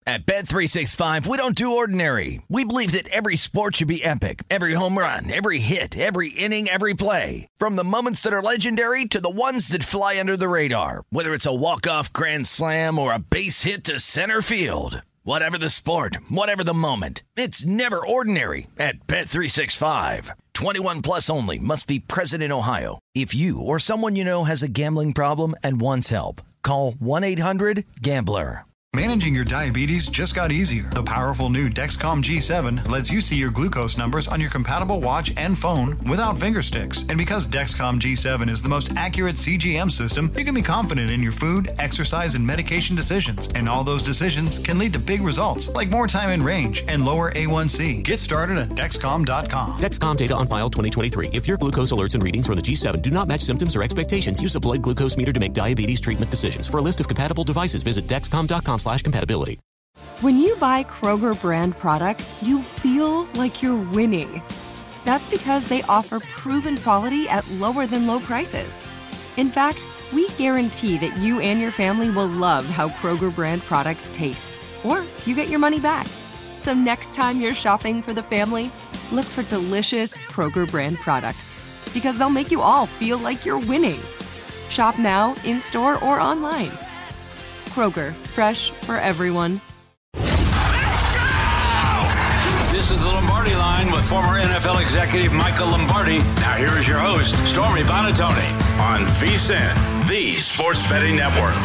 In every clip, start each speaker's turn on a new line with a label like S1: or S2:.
S1: At Bet365, we don't do ordinary. We believe that every sport should be epic. Every home run, every hit, every inning, every play. From the moments that are legendary to the ones that fly under the radar. Whether it's a walk-off grand slam or a base hit to center field. Whatever the sport, whatever the moment. It's never ordinary at Bet365. 21 plus only. Must be present in Ohio. If you or someone you know has a gambling problem and wants help, call 1-800-GAMBLER.
S2: Managing your diabetes just got easier. The powerful new Dexcom G7 lets you see your glucose numbers on your compatible watch and phone without finger sticks. And because Dexcom G7 is the most accurate CGM system, you can be confident in your food, exercise, and medication decisions. And all those decisions can lead to big results, like more time in range and lower A1C. Get started at Dexcom.com.
S3: Dexcom data on file 2023. If your glucose alerts and readings from the G7 do not match symptoms or expectations, use a blood glucose meter to make diabetes treatment decisions. For a list of compatible devices, visit Dexcom.com/compatibility.
S4: When you buy Kroger brand products, you feel like you're winning. That's because they offer proven quality at lower than low prices. In fact, we guarantee that you and your family will love how Kroger brand products taste, or you get your money back. So next time you're shopping for the family, look for delicious Kroger brand products, because they'll make you all feel like you're winning. Shop now, in-store, or online. Kroger, fresh for everyone.
S5: This is the Lombardi Line with former NFL executive Michael Lombardi. Now here is your host, Stormy Buonantony, on VSiN, the Sports Betting Network.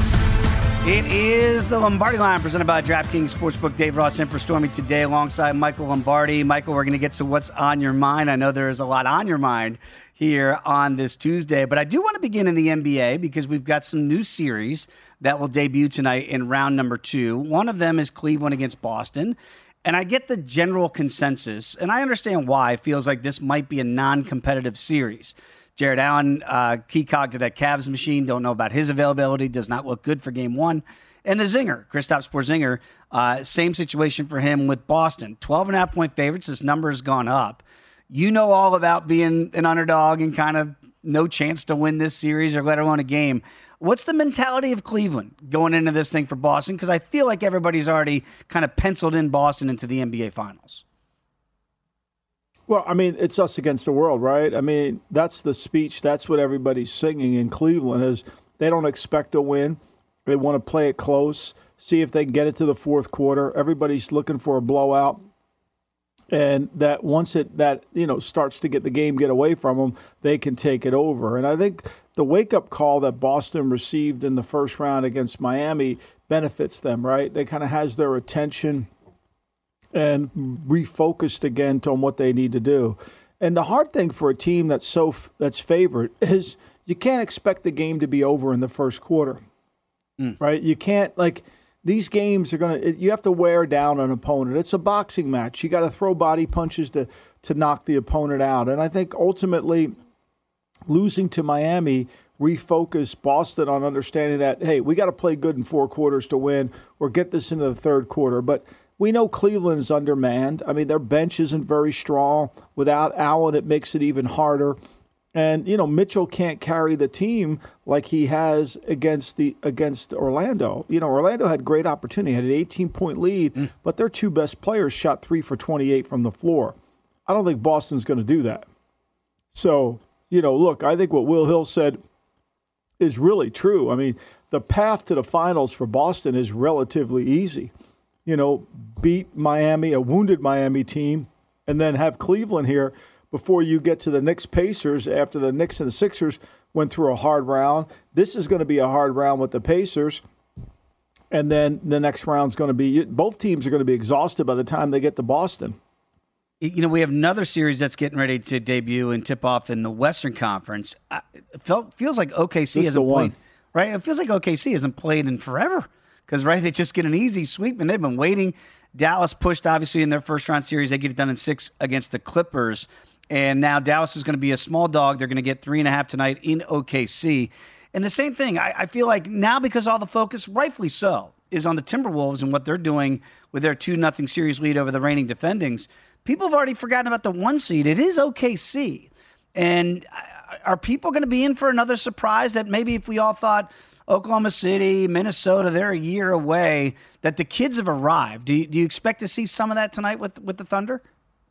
S6: It is the Lombardi Line presented by DraftKings Sportsbook. Dave Ross in for Stormy today alongside Michael Lombardi. Michael, we're going to get to what's on your mind. I know there is a lot on your mind here on this Tuesday, but I do want to begin in the NBA because we've got some new series that will debut tonight in round number 2. One of them is Cleveland against Boston. And I get the general consensus, and I understand why it feels like this might be a non-competitive series. Jared Allen, key cog to that Cavs machine, don't know about his availability, does not look good for game 1. And the Zinger, Kristaps Porzingis, same situation for him with Boston. 12.5-point favorites, this number has gone up. You know all about being an underdog and kind of no chance to win this series or let alone a game. What's the mentality of Cleveland going into this thing for Boston? Because I feel like everybody's already kind of penciled in Boston into the NBA Finals.
S7: Well, I mean, it's us against the world, right? I mean, that's the speech. That's what everybody's singing in Cleveland is they don't expect to win. They want to play it close, see if they can get it to the fourth quarter. Everybody's looking for a blowout. And that once starts to get the game get away from them, they can take it over. And I think the wake-up call that Boston received in the first round against Miami benefits them, right? They kind of has their attention and refocused again on what they need to do. And the hard thing for a team that's favored is you can't expect the game to be over in the first quarter, right? You can't these games are you have to wear down an opponent. It's a boxing match. You got to throw body punches to knock the opponent out. And I think ultimately losing to Miami refocused Boston on understanding that, hey, we got to play good in 4 quarters to win or get this into the third quarter. But we know Cleveland's undermanned. I mean, their bench isn't very strong. Without Allen, it makes it even harder. And, Mitchell can't carry the team like he has against Orlando. Orlando had great opportunity, had an 18-point lead, but their 2 best players shot 3 for 28 from the floor. I don't think Boston's going to do that. So, look, I think what Will Hill said is really true. I mean, the path to the finals for Boston is relatively easy. Beat Miami, a wounded Miami team, and then have Cleveland here before you get to the Knicks Pacers after the Knicks and the Sixers went through a hard round. This is going to be a hard round with the Pacers. And then the next round's going to be, both teams are going to be exhausted by the time they get to Boston.
S6: We have another series that's getting ready to debut and tip off in the Western Conference. It feels like OKC hasn't played, right? It feels like OKC hasn't played in forever because, right, they just get an easy sweep and they've been waiting. Dallas pushed, obviously, in their first round series. They get it done in 6 against the Clippers. And now Dallas is going to be a small dog. They're going to get 3.5 tonight in OKC. And the same thing, I feel like now because all the focus, rightfully so, is on the Timberwolves and what they're doing with their 2-0 series lead over the reigning defendings, people have already forgotten about the 1 seed. It is OKC. And are people going to be in for another surprise that maybe if we all thought Oklahoma City, Minnesota, they're a year away, that the kids have arrived. Do you expect to see some of that tonight with the Thunder?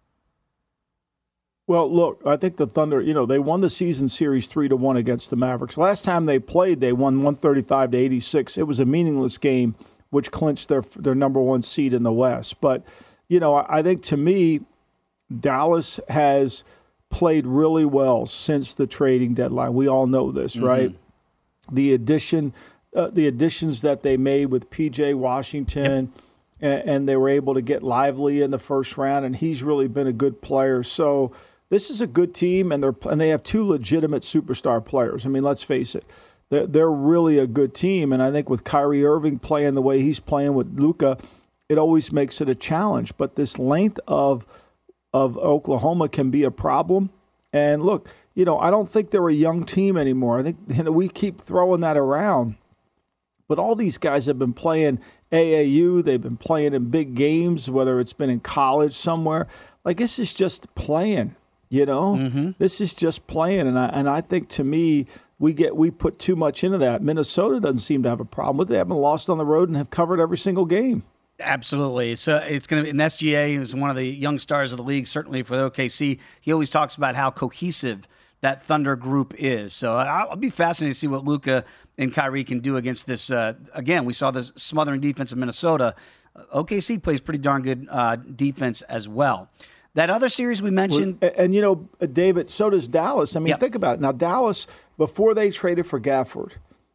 S7: Well, look, I think the Thunder, they won the season series 3-1 against the Mavericks. Last time they played, they won 135-86. It was a meaningless game, which clinched their number one seed in the West. But, I think to me, Dallas has played really well since the trading deadline. We all know this, right? The additions that they made with P.J. Washington, and they were able to get Lively in the first round, and he's really been a good player. So this is a good team, and they have two legitimate superstar players. I mean, let's face it, they're really a good team. And I think with Kyrie Irving playing the way he's playing with Luka, it always makes it a challenge. But this length of Oklahoma can be a problem. And look, I don't think they're a young team anymore. I think we keep throwing that around. But all these guys have been playing AAU. They've been playing in big games, whether it's been in college somewhere. Like, this is just playing, This is just playing. And I think, to me, we put too much into that. Minnesota doesn't seem to have a problem with it. They haven't lost on the road and have covered every single game.
S6: Absolutely. So it's going to be an SGA is one of the young stars of the league, certainly for the OKC. He always talks about how cohesive that Thunder group is. So I'll be fascinated to see what Luka and Kyrie can do against this. Again, we saw this smothering defense of Minnesota. OKC plays pretty darn good defense as well. That other series we mentioned.
S7: And David, so does Dallas. I mean, think about it. Now, Dallas, before they traded for Gafford,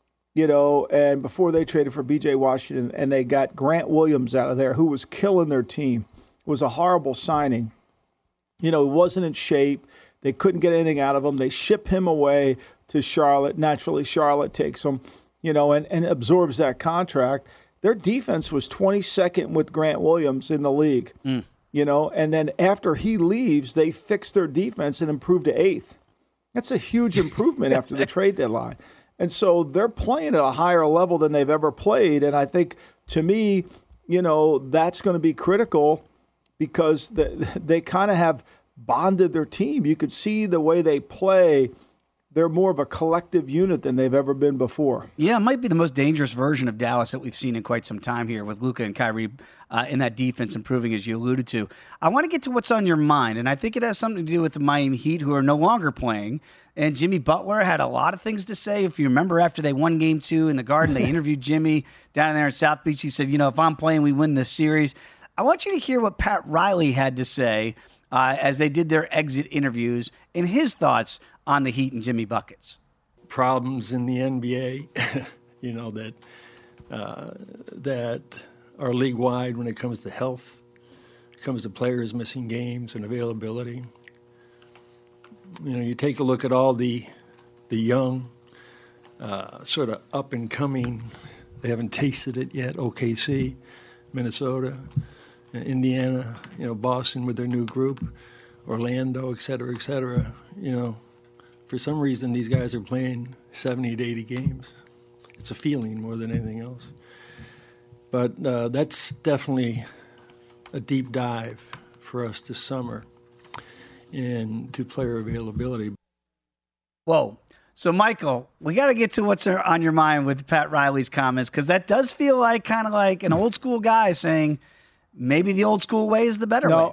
S7: and before they traded for B.J. Washington, and they got Grant Williams out of there, who was killing their team. It was a horrible signing. He wasn't in shape. They couldn't get anything out of him. They ship him away to Charlotte. Naturally, Charlotte takes him, and absorbs that contract. Their defense was 22nd with Grant Williams in the league, and then after he leaves, they fix their defense and improve to 8th. That's a huge improvement after the trade deadline. And so they're playing at a higher level than they've ever played. And I think, to me, that's going to be critical because they kind of have bonded their team. You could see the way they play. They're more of a collective unit than they've ever been before.
S6: Yeah, it might be the most dangerous version of Dallas that we've seen in quite some time here with Luka and Kyrie in that defense improving, as you alluded to. I want to get to what's on your mind, and I think it has something to do with the Miami Heat, who are no longer playing. And Jimmy Butler had a lot of things to say. If you remember, after they won Game 2 in the Garden, they interviewed Jimmy down there in South Beach. He said, if I'm playing, we win this series. I want you to hear what Pat Riley had to say as they did their exit interviews and his thoughts on the Heat and Jimmy Buckets.
S8: Problems in the NBA, that are league-wide when it comes to health, it comes to players missing games and availability. You take a look at all the young, sort of up-and-coming, they haven't tasted it yet, OKC, Minnesota, Indiana, Boston with their new group, Orlando, et cetera, for some reason these guys are playing 70 to 80 games. It's a feeling more than anything else. But that's definitely a deep dive for us this summer into player availability.
S6: Whoa. So, Michael, we got to get to what's on your mind with Pat Riley's comments, because that does feel like kind of like an old school guy saying maybe the old school way is the better way.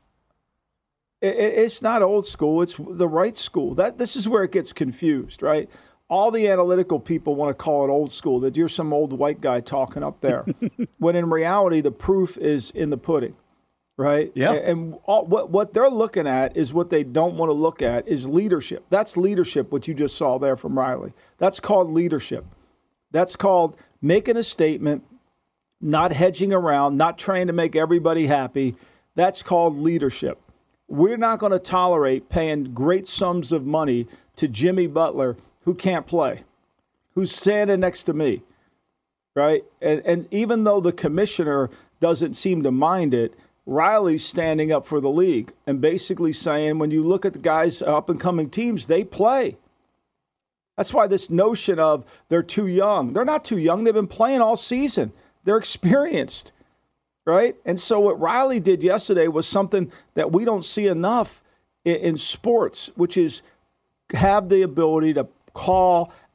S7: It's not old school. It's the right school. This is where it gets confused, right? All the analytical people want to call it old school, that you're some old white guy talking up there. When in reality, the proof is in the pudding, right?
S6: Yeah.
S7: And what they're looking at is what they don't want to look at is leadership. That's leadership, what you just saw there from Riley. That's called leadership. That's called making a statement, not hedging around, not trying to make everybody happy. That's called leadership. We're not going to tolerate paying great sums of money to Jimmy Butler, who can't play, who's standing next to me, right? And even though the commissioner doesn't seem to mind it, Riley's standing up for the league and basically saying, when you look at the guys up-and-coming teams, they play. That's why this notion of they're too young. They're not too young. They've been playing all season. They're experienced. Right? And so what Riley did yesterday was something that we don't see enough in sports, which is have the ability to call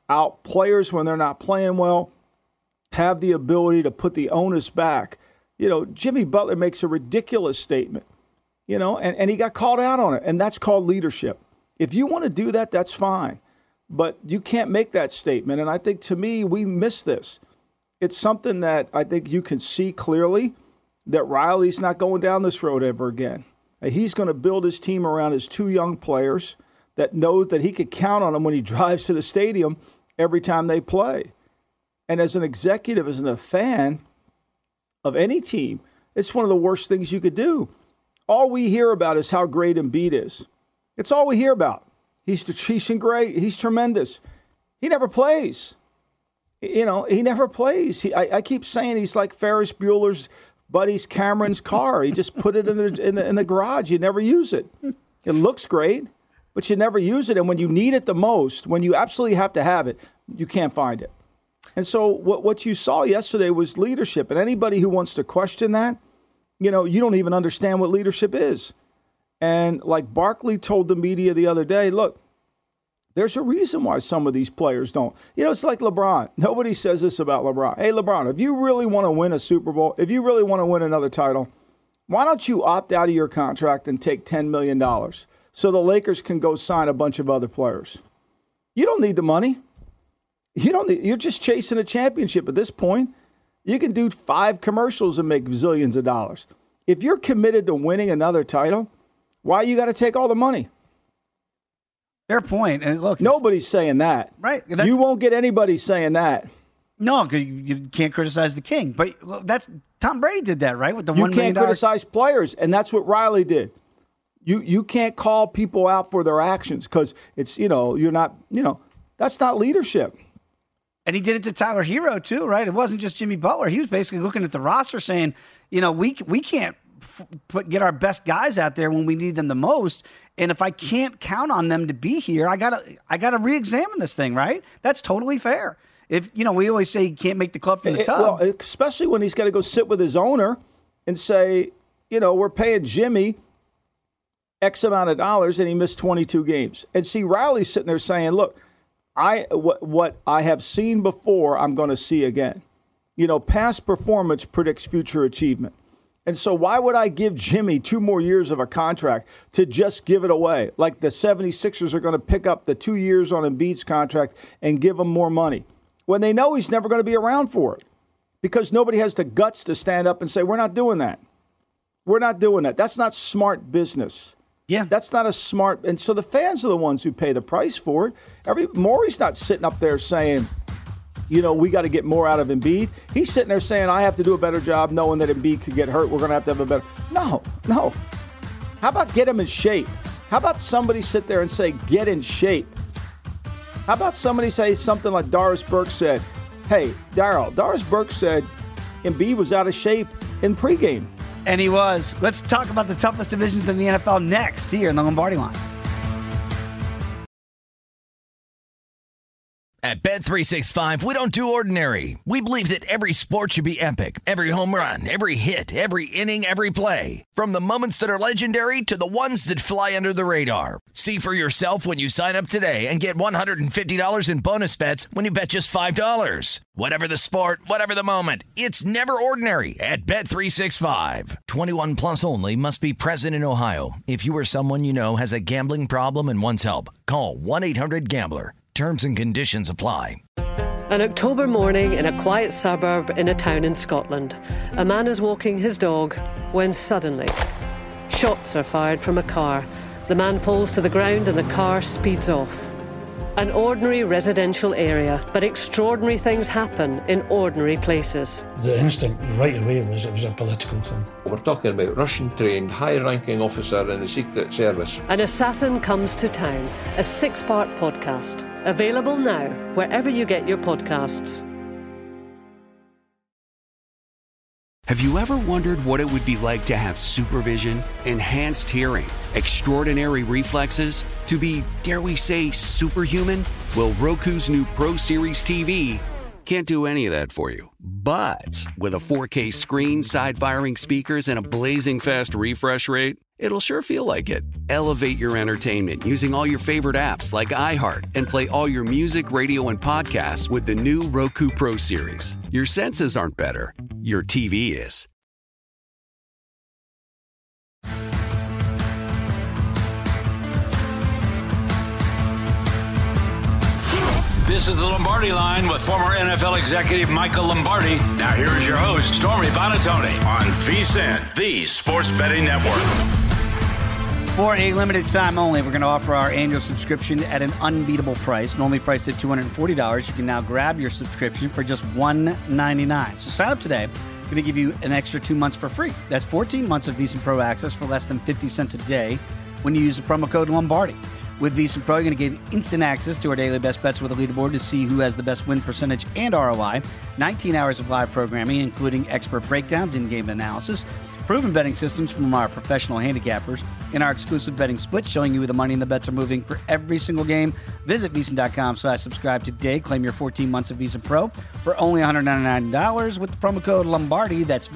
S7: out players when they're not playing well, have the ability to put the onus back. Jimmy Butler makes a ridiculous statement, and he got called out on it, and that's called leadership. If you want to do that, that's fine. But you can't make that statement, and I think, to me, we miss this. It's something that I think you can see clearly that Riley's not going down this road ever again. He's going to build his team around his two young players that know that he could count on them when he drives to the stadium every time they play. And as an executive, as a fan of any team, it's one of the worst things you could do. All we hear about is how great Embiid is. It's all we hear about. He's great. He's tremendous. He never plays. He never plays. I keep saying he's like Ferris Bueller's buddy's Cameron's car. He just put it in the garage. You never use it. It looks great, but you never use it. And when you need it the most, when you absolutely have to have it, you can't find it. And so what you saw yesterday was leadership. And anybody who wants to question that, you don't even understand what leadership is. And like Barkley told the media the other day, look, there's a reason why some of these players don't. It's like LeBron. Nobody says this about LeBron. Hey, LeBron, if you really want to win a Super Bowl, if you really want to win another title, why don't you opt out of your contract and take $10 million so the Lakers can go sign a bunch of other players? You don't need the money. You're just chasing a championship at this point. You can do 5 commercials and make zillions of dollars. If you're committed to winning another title, why you got to take all the money?
S6: Fair point. And look,
S7: nobody's saying that.
S6: Right.
S7: You won't get anybody saying that.
S6: No, because you can't criticize the king. But that's Tom Brady did that, right? With the $1 million.
S7: You can't criticize players, and that's what Riley did. You can't call people out for their actions because it's, you're not, that's not leadership.
S6: And he did it to Tyler Hero, too, right? It wasn't just Jimmy Butler. He was basically looking at the roster saying, we can't get our best guys out there when we need them the most. And if I can't count on them to be here, I gotta re-examine this thing, right? That's totally fair. If we always say you can't make the club from the tub.
S7: Well, especially when he's got to go sit with his owner and say, we're paying Jimmy X amount of dollars and he missed 22 games. And see, Riley's sitting there saying, look, what I have seen before, I'm going to see again. Past performance predicts future achievement. And so why would I give Jimmy 2 more years of a contract to just give it away? Like the 76ers are going to pick up the 2 years on Embiid's contract and give him more money when they know he's never going to be around for it because nobody has the guts to stand up and say, we're not doing that. We're not doing that. That's not smart business.
S6: Yeah.
S7: That's not a smart. And so the fans are the ones who pay the price for it. Maury's not sitting up there saying, we got to get more out of Embiid. He's sitting there saying, I have to do a better job knowing that Embiid could get hurt. We're going to have a better. No. How about get him in shape? How about somebody sit there and say, get in shape? How about somebody say something like Doris Burke said? Hey, Daryl, Doris Burke said Embiid was out of shape in pregame.
S6: And he was. Let's talk about the toughest divisions in the NFL next here in the Lombardi Line.
S1: At Bet365, we don't do ordinary. We believe that every sport should be epic. Every home run, every hit, every inning, every play. From the moments that are legendary to the ones that fly under the radar. See for yourself when you sign up today and get $150 in bonus bets when you bet just $5. Whatever the sport, whatever the moment, it's never ordinary at Bet365. 21 plus only. Must be present in Ohio. If you or someone you know has a gambling problem and wants help, call 1-800-GAMBLER. Terms and conditions apply.
S9: An October morning in a quiet suburb in a town in Scotland. A man is walking his dog when suddenly shots are fired from a car. The man falls to the ground and the car speeds off. An ordinary residential area, but extraordinary things happen in ordinary places.
S10: The instinct right away was it was a political thing.
S11: We're talking about Russian-trained, high-ranking officer in the Secret Service.
S9: An Assassin Comes to Town, a 6-part podcast. Available now, wherever you get your podcasts.
S12: Have you ever wondered what it would be like to have supervision, enhanced hearing, extraordinary reflexes, to be, dare we say, superhuman? Well, Roku's new Pro Series TV can't do any of that for you. But with a 4K screen, side-firing speakers, and a blazing fast refresh rate, It'll sure feel like it. Elevate your entertainment using all your favorite apps like iHeart and play all your music, radio, and podcasts with the new Roku Pro Series. Your senses aren't better. Your TV is.
S5: This is the Lombardi Line with former NFL executive Michael Lombardi. Now here is your host, Stormy Buonantony, on VSiN, the Sports Betting Network.
S6: For a limited time only, we're going to offer our annual subscription at an unbeatable price. Normally priced at $240. You can now grab your subscription for just $199. So sign up today. I'm going to give you an extra 2 months for free. That's 14 months of VSiN Pro access for less than 50 cents a day when you use the promo code Lombardi. With VSiN Pro, you're going to get instant access to our daily best bets with a leaderboard to see who has the best win percentage and ROI, 19 hours of live programming, including expert breakdowns, in-game analysis, proven betting systems from our professional handicappers, and our exclusive betting splits showing you where the money and the bets are moving for every single game. Visit VSiN.com/subscribe today. Claim your 14 months of VSiN Pro for only $199 with the promo code Lombardi. That's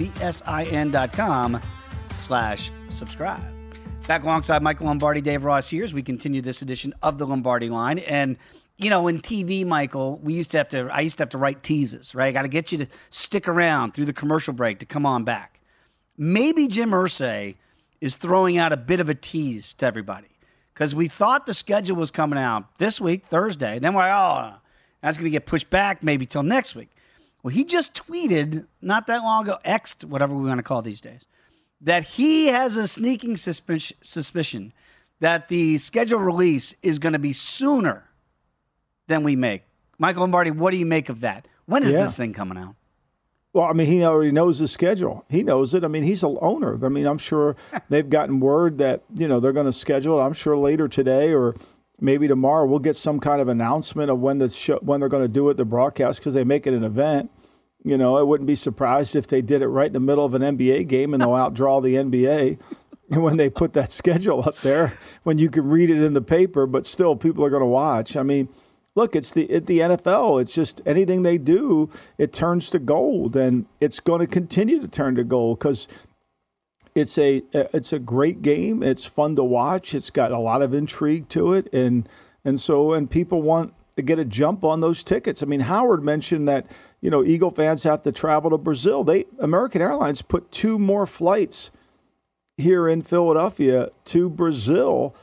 S6: VSIN.com/subscribe. Back alongside Michael Lombardi, Dave Ross here as we continue this edition of the Lombardi Line. And, you know, in TV, Michael, I used to have to write teases, right? I got to get you to stick around through the commercial break to come on back. Maybe Jim Irsay is throwing out a bit of a tease to everybody because we thought the schedule was coming out this week, Thursday. Then we're like, that's going to get pushed back maybe till next week. Well, he just tweeted not that long ago, X'd, whatever we want to call these days, that he has a sneaking suspicion that the schedule release is going to be sooner than we make. Michael Lombardi, what do you make of that? When is this thing coming out?
S7: Well, I mean, he already knows the schedule. He knows it. I mean, he's an owner. I mean, I'm sure they've gotten word that, you know, they're going to schedule it. I'm sure later today or maybe tomorrow we'll get some kind of announcement of when they're going to do it, the broadcast, because they make it an event. You know, I wouldn't be surprised if they did it right in the middle of an NBA game and they'll outdraw the NBA. And when they put that schedule up there, when you can read it in the paper, but still people are going to watch. I mean, look, it's the NFL. It's just anything they do, it turns to gold, and it's going to continue to turn to gold because it's a great game. It's fun to watch. It's got a lot of intrigue to it, and people want to get a jump on those tickets. I mean, Howard mentioned that, you know, Eagle fans have to travel to Brazil. American Airlines put 2 more flights here in Philadelphia to Brazil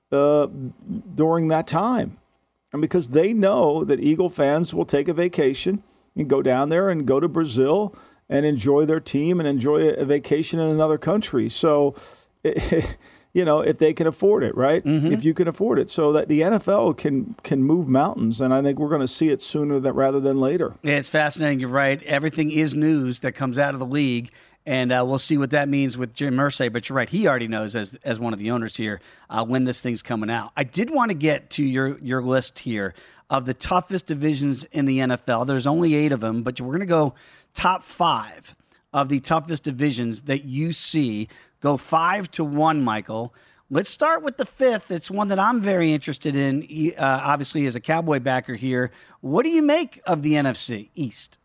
S7: during that time. And because they know that Eagle fans will take a vacation and go down there and go to Brazil and enjoy their team and enjoy a vacation in another country. So, you know, if they can afford it, right? Mm-hmm. If you can afford it. So that the NFL can move mountains. And I think we're going to see it sooner rather than later.
S6: Yeah, it's fascinating. You're right. Everything is news that comes out of the league. And we'll see what that means with Jim Irsay. But you're right. He already knows as one of the owners here when this thing's coming out. I did want to get to your list here of the toughest divisions in the NFL. There's only 8 of them, but we're going to go top 5 of the toughest divisions that you see. Go 5 to 1, Michael. Let's start with the 5th. It's one that I'm very interested in, obviously, as a Cowboy backer here. What do you make of the NFC East?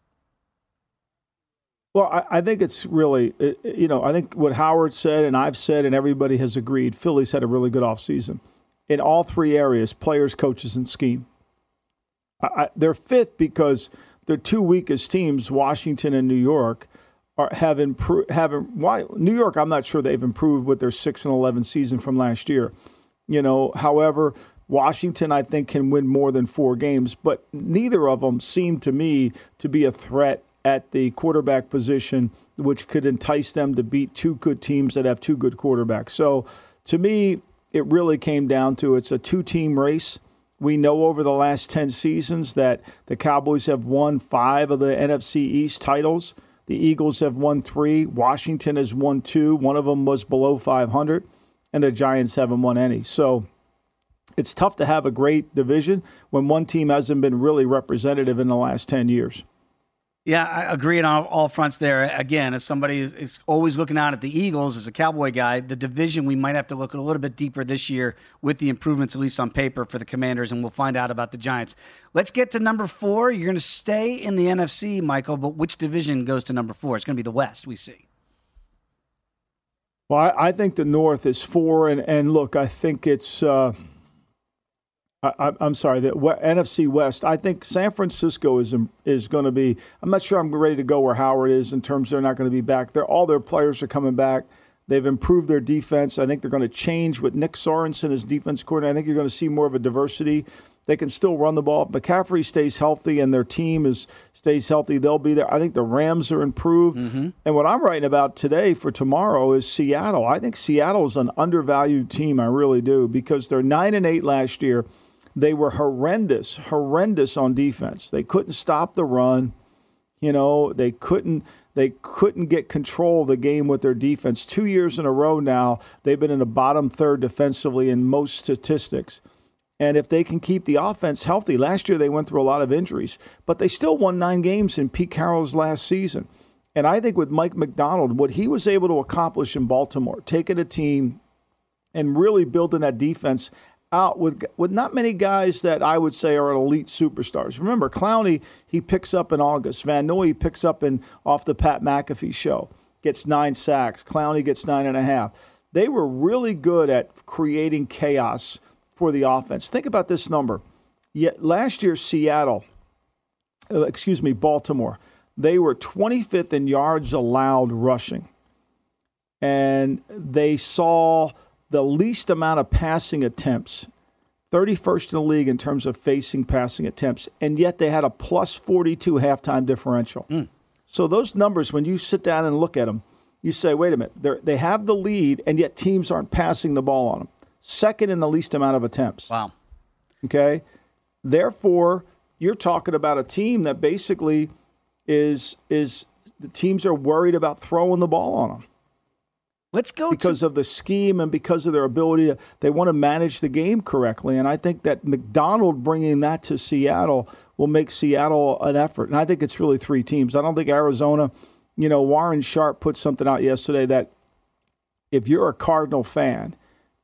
S7: Well, I think it's really, you know, I think what Howard said and I've said and everybody has agreed, Philly's had a really good offseason in all 3 areas, players, coaches, and scheme. They're 5th because their 2 weakest teams, Washington and New York, have improved. New York, I'm not sure they've improved with their 6-11 season from last year. You know, however, Washington, I think, can win more than 4 games, but neither of them seem to me to be a threat at the quarterback position, which could entice them to beat 2 good teams that have 2 good quarterbacks. So to me, it really came down to it's a 2-team race. We know over the last 10 seasons that the Cowboys have won 5 of the NFC East titles. The Eagles have won 3. Washington has won 2. One of them was below 500. And the Giants haven't won any. So it's tough to have a great division when one team hasn't been really representative in the last 10 years.
S6: Yeah, I agree on all fronts there. Again, as somebody is always looking out at the Eagles, as a Cowboy guy, the division, we might have to look a little bit deeper this year with the improvements, at least on paper, for the Commanders, and we'll find out about the Giants. Let's get to number 4. You're going to stay in the NFC, Michael, but which division goes to number 4? It's going to be the West, we see.
S7: Well, I think the North is 4, and look, I think it's I'm sorry, the NFC West. I think San Francisco is going to be. I'm not sure I'm ready to go where Howard is in terms of they're not going to be back. All their players are coming back. They've improved their defense. I think they're going to change with Nick Sorensen as defense coordinator. I think you're going to see more of a diversity. They can still run the ball. McCaffrey stays healthy and their team stays healthy. They'll be there. I think the Rams are improved. Mm-hmm. And what I'm writing about today for tomorrow is Seattle. I think Seattle is an undervalued team. I really do, because they're 9-8 last year. They were horrendous on defense. They couldn't stop the run. They couldn't get control of the game with their defense. 2 years in a row now, they've been in the bottom third defensively in most statistics. And if they can keep the offense healthy, last year they went through a lot of injuries, but they still won 9 games in Pete Carroll's last season. And I think with Mike Macdonald, what he was able to accomplish in Baltimore, taking a team and really building that defense out with not many guys that I would say are elite superstars. Remember, Clowney, he picks up in August. Van Noy, he picks up off the Pat McAfee show, gets 9 sacks. Clowney gets 9.5. They were really good at creating chaos for the offense. Think about this number. Yet last year, Baltimore, they were 25th in yards allowed rushing. And they saw the least amount of passing attempts, 31st in the league in terms of facing passing attempts, and yet they had a plus 42 halftime differential. So those numbers, when you sit down and look at them, you say, wait a minute, they have the lead, and yet teams aren't passing the ball on them. Second in the least amount of attempts.
S6: Wow. Okay?
S7: Therefore, you're talking about a team that basically is the teams are worried about throwing the ball on them.
S6: Let's go
S7: because of the scheme and because of their ability they want to manage the game correctly. And I think that Macdonald bringing that to Seattle will make Seattle an effort. And I think it's really 3 teams. I don't think Arizona, Warren Sharp put something out yesterday that if you're a Cardinal fan,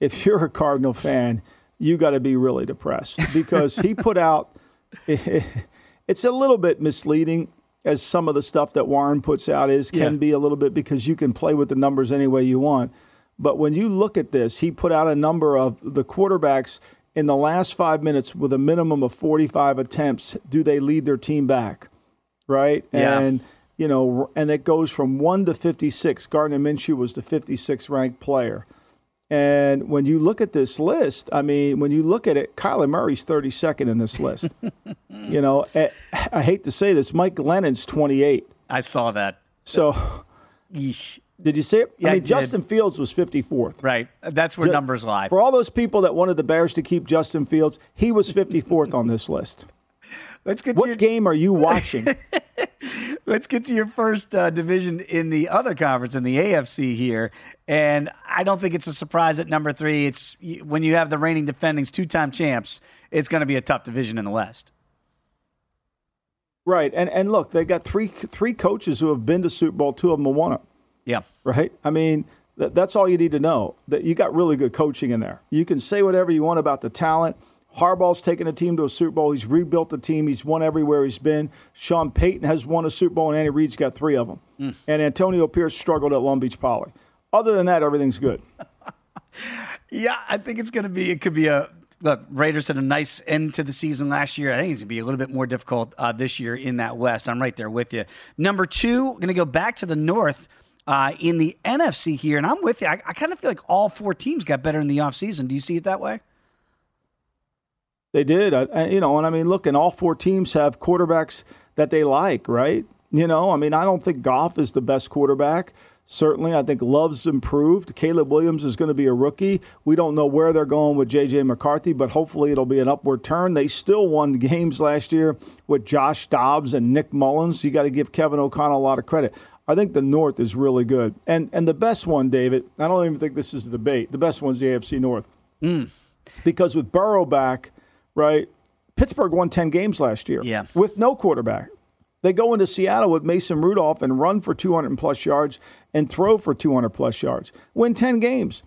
S7: you got to be really depressed, because he put out, it's a little bit misleading, as some of the stuff that Warren puts out can be a little bit, because you can play with the numbers any way you want. But when you look at this, he put out a number of the quarterbacks in the last 5 minutes with a minimum of 45 attempts. Do they lead their team back? Right?
S6: Yeah.
S7: And, and it goes from 1 to 56. Gardner Minshew was the 56th ranked player. And when you look at this list, when you look at it, Kyler Murray's 32nd in this list. I hate to say this, Mike Glennon's 28.
S6: I saw that.
S7: So,
S6: Yeesh.
S7: Did you see it?
S6: Yeah, I
S7: Justin Fields was 54th.
S6: Right. That's where numbers lie.
S7: For all those people that wanted the Bears to keep Justin Fields, he was 54th on this list. What game are you watching?
S6: Let's get to your first division in the other conference, in the AFC here. And I don't think it's a surprise at number 3. It's when you have the reigning defending 2-time champs, it's going to be a tough division in the West.
S7: Right. And look, they got three coaches who have been to Super Bowl. 2 of them have won it.
S6: Yeah.
S7: Right? That's all you need to know, that you got really good coaching in there. You can say whatever you want about the talent. Harbaugh's taken a team to a Super Bowl. He's rebuilt the team. He's won everywhere he's been. Sean Payton has won a Super Bowl, and Andy Reid's got 3 of them. And Antonio Pierce struggled at Long Beach Poly. Other than that, everything's good.
S6: Yeah, I think it could be a look. Raiders had a nice end to the season last year. I think it's going to be a little bit more difficult this year in that West. I'm right there with you. Number 2, we're going to go back to the North in the NFC here, and I'm with you. I kind of feel like all 4 teams got better in the offseason. Do you see it that way?
S7: They did. Look, and all 4 teams have quarterbacks that they like, right? I don't think Goff is the best quarterback. Certainly, I think Love's improved. Caleb Williams is going to be a rookie. We don't know where they're going with J.J. McCarthy, but hopefully it'll be an upward turn. They still won games last year with Josh Dobbs and Nick Mullins. You got to give Kevin O'Connell a lot of credit. I think the North is really good. And the best one, David, I don't even think this is a debate. The best one's the AFC North. Because with Burrow back, right, Pittsburgh won 10 games last year with no quarterback. They go into Seattle with Mason Rudolph and run for 200-plus yards and throw for 200-plus yards. Win 10 games.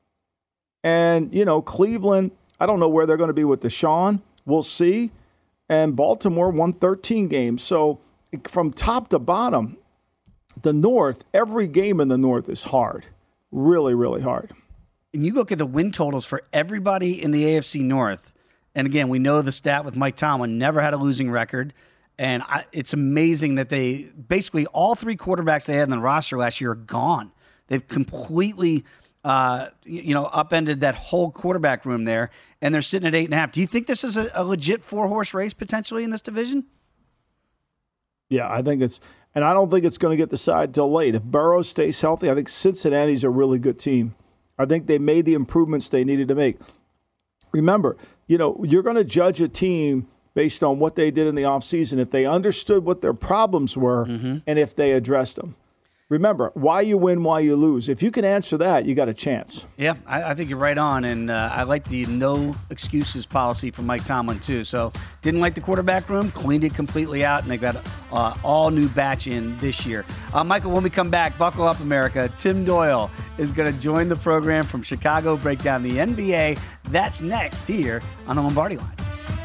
S7: And, Cleveland, I don't know where they're going to be with Deshaun. We'll see. And Baltimore won 13 games. So from top to bottom, the North, every game in the North is hard. really, really hard.
S6: And you look at the win totals for everybody in the AFC North. And again, we know the stat with Mike Tomlin, never had a losing record. And it's amazing that they basically all three quarterbacks they had in the roster last year are gone. They've completely, upended that whole quarterback room there, and they're sitting at 8.5. Do you think this is a legit 4-horse race potentially in this division?
S7: Yeah, I think and I don't think it's going to get decided till late. If Burrow stays healthy, I think Cincinnati's a really good team. I think they made the improvements they needed to make. Remember, you're going to judge a team based on what they did in the offseason, if they understood what their problems were and if they addressed them. Remember, why you win, why you lose. If you can answer that, you got a chance.
S6: Yeah, I think you're right on, and I like the no excuses policy from Mike Tomlin, too. So didn't like the quarterback room, cleaned it completely out, and they've got all new batch in this year. Michael, when we come back, buckle up, America. Tim Doyle is going to join the program from Chicago, break down the NBA. That's next here on the Lombardi Line.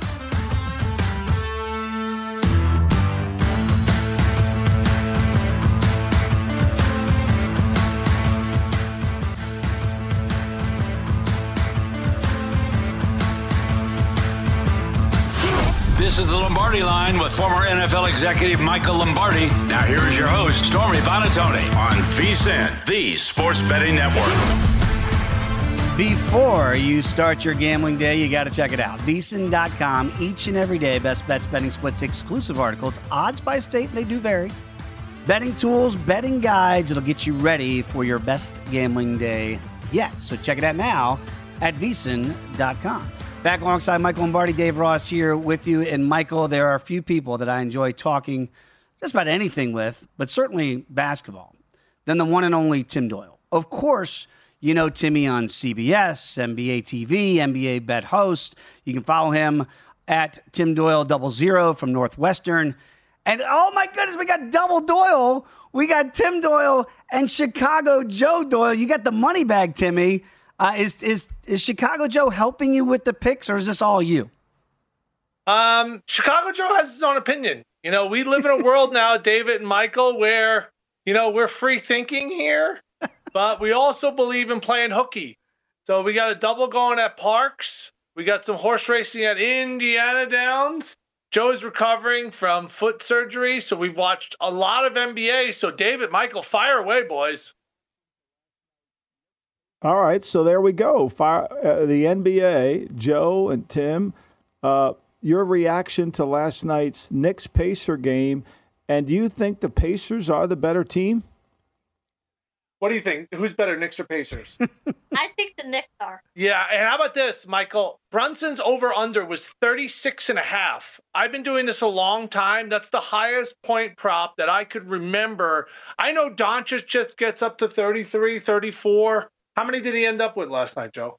S5: This is the Lombardi Line with former NFL executive Michael Lombardi. Now here is your host, Stormy Buonantony, on VSiN, the Sports Betting Network.
S6: Before you start your gambling day, you got to check it out. VSiN.com, each and every day, best bets, betting splits, exclusive articles, odds by state, they do vary. Betting tools, betting guides, it'll get you ready for your best gambling day yet. So check it out now at VSiN.com. Back alongside Michael Lombardi, Dave Ross here with you. And Michael, there are a few people that I enjoy talking just about anything with, but certainly basketball, than the one and only Tim Doyle. Of course, you know Timmy on CBS, NBA TV, NBA Bet host. You can follow him at Tim Doyle 00 from Northwestern. And oh my goodness, we got double Doyle. We got Tim Doyle and Chicago Joe Doyle. You got the money bag, Timmy. Is Chicago Joe helping you with the picks, or is this all you?
S13: Chicago Joe has his own opinion. We live in a world now, David and Michael, where, we're free thinking here, but we also believe in playing hooky. So we got a double going at Parks. We got some horse racing at Indiana Downs. Joe's recovering from foot surgery, so we've watched a lot of NBA. So David, Michael, fire away, boys.
S7: All right, so there we go. The NBA, Joe and Tim, your reaction to last night's Knicks-Pacer game, and do you think the Pacers are the better team?
S13: What do you think? Who's better, Knicks or Pacers?
S14: I think the Knicks are.
S13: Yeah, and how about this, Michael? Brunson's over-under was 36.5. I've been doing this a long time. That's the highest point prop that I could remember. I know Doncic just gets up to 33, 34. How many did he end up with last night, Joe?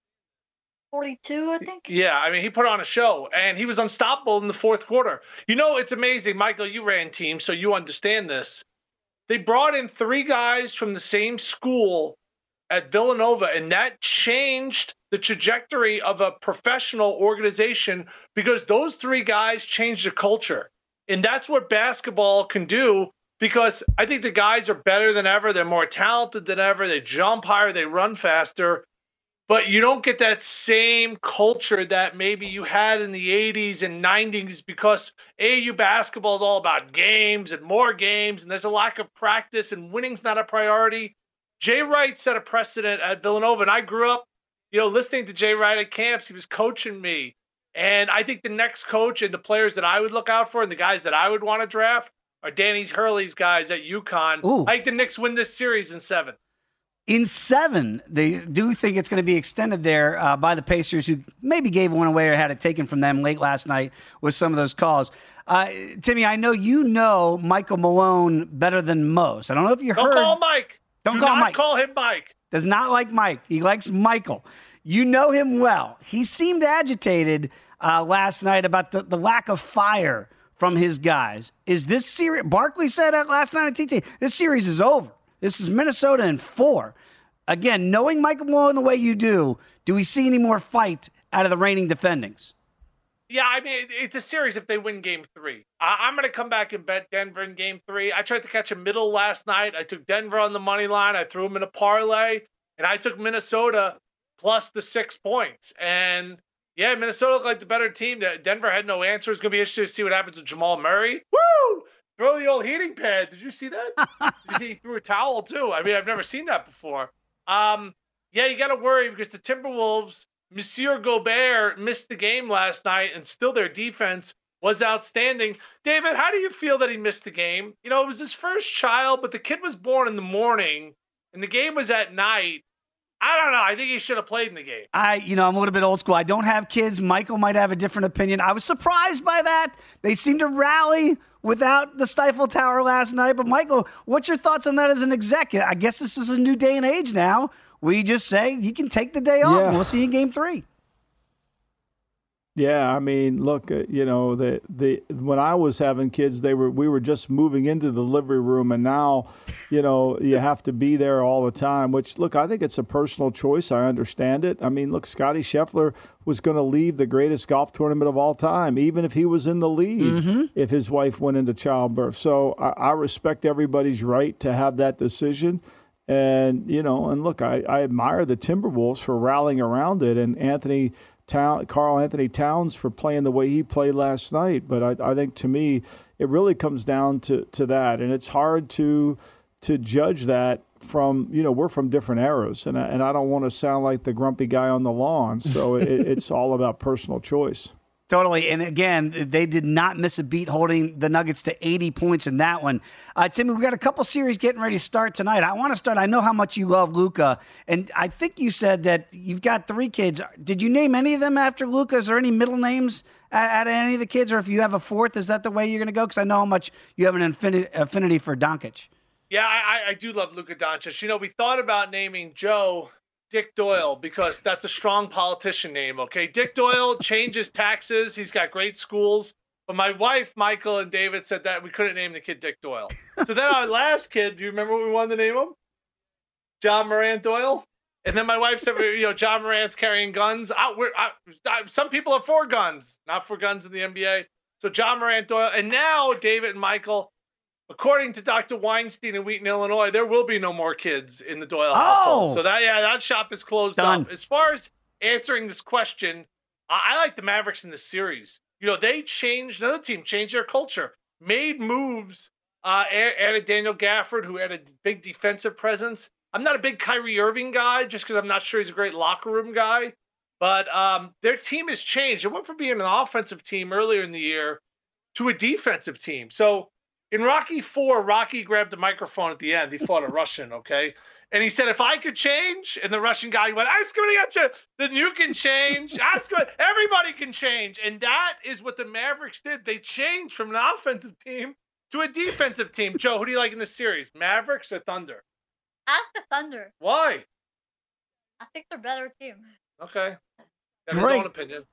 S14: 42, I think.
S13: Yeah, I mean, he put on a show, and he was unstoppable in the fourth quarter. It's amazing. Michael, you ran teams, so you understand this. They brought in 3 guys from the same school at Villanova, and that changed the trajectory of a professional organization because those 3 guys changed the culture. And that's what basketball can do. Because I think the guys are better than ever. They're more talented than ever. They jump higher. They run faster. But you don't get that same culture that maybe you had in the 80s and 90s because AAU basketball is all about games and more games, and there's a lack of practice, and winning's not a priority. Jay Wright set a precedent at Villanova, and I grew up, listening to Jay Wright at camps. He was coaching me. And I think the next coach and the players that I would look out for and the guys that I would want to draft are Danny Hurley's guys at UConn.
S6: Ooh.
S13: I think the Knicks win this series in 7.
S6: In 7, they do think it's going to be extended there by the Pacers, who maybe gave one away or had it taken from them late last night with some of those calls. Timmy, I know you know Michael Malone better than most. I don't know if you heard.
S13: Don't call Mike.
S6: Don't
S13: Do
S6: call
S13: not
S6: Mike.
S13: call him Mike.
S6: Does not like Mike. He likes Michael. You know him well. He seemed agitated last night about the lack of fire from his guys. Is this series, Barkley said last night at TT, this series is over. This is Minnesota in 4. Again, knowing Michael Malone the way you do we see any more fight out of the reigning defendings?
S13: Yeah, I mean, it's a series if they win game 3. I'm going to come back and bet Denver in game 3. I tried to catch a middle last night. I took Denver on the money line. I threw them in a parlay, and I took Minnesota plus the 6 points. And, yeah, Minnesota looked like the better team. Denver had no answer. It's going to be interesting to see what happens with Jamal Murray. Woo! Throw the old heating pad. Did you see that? Did you see he threw a towel, too? I mean, I've never seen that before. Yeah, you got to worry because the Timberwolves, Monsieur Gobert missed the game last night, and still their defense was outstanding. David, how do you feel that he missed the game? You know, it was his first child, but the kid was born in the morning, and the game was at night. I don't know. I think he should have played in the game.
S6: I'm a little bit old school. I don't have kids. Michael might have a different opinion. I was surprised by that. They seemed to rally without the Stifle Tower last night. But, Michael, what's your thoughts on that as an exec? I guess this is a new day and age now. We just say he can take the day off, and we'll see you in game 3.
S7: Yeah, I mean, look, when I was having kids, we were just moving into the living room, and now, you have to be there all the time. Which, look, I think it's a personal choice. I understand it. I mean, look, Scottie Scheffler was going to leave the greatest golf tournament of all time, even if he was in the lead, if his wife went into childbirth. So I respect everybody's right to have that decision. And, and look, I admire the Timberwolves for rallying around it, and Karl Anthony Towns for playing the way he played last night. But I think, to me, it really comes down to that. And it's hard to judge that from, we're from different eras. And I don't want to sound like the grumpy guy on the lawn. So it's all about personal choice.
S6: Totally. And again, they did not miss a beat holding the Nuggets to 80 points in that one. Timmy, we got a couple series getting ready to start tonight. I want to start. I know how much you love Luka. And I think you said that you've got 3 kids. Did you name any of them after Luka? Is there any middle names at any of the kids? Or if you have a 4th, is that the way you're going to go? Because I know how much you have an affinity for Doncic.
S13: Yeah, I do love Luka Doncic. We thought about naming Joe Dick Doyle, because that's a strong politician name, okay? Dick Doyle changes taxes. He's got great schools. But my wife, Michael, and David said that we couldn't name the kid Dick Doyle. So then our last kid, do you remember what we wanted to name him? John Morant Doyle? And then my wife said, John Morant's carrying guns. Some people have 4 guns, not 4 guns in the NBA. So John Morant Doyle. And now David and Michael, according to Dr. Weinstein in Wheaton, Illinois, there will be no more kids in the Doyle household. So that shop is closed up. As far as answering this question, I like the Mavericks in this series. They changed, another team changed their culture, made moves, added Daniel Gafford, who had a big defensive presence. I'm not a big Kyrie Irving guy, just because I'm not sure he's a great locker room guy. But their team has changed. It went from being an offensive team earlier in the year to a defensive team. So in Rocky IV, Rocky grabbed the microphone at the end. He fought a Russian, okay? And he said, if I could change, and the Russian guy went, then you can change. Everybody can change. And that is what the Mavericks did. They changed from an offensive team to a defensive team. Joe, who do you like in this series, Mavericks or Thunder?
S14: I like the Thunder.
S13: Why?
S14: I think they're a better team.
S13: Okay. Got his own opinion.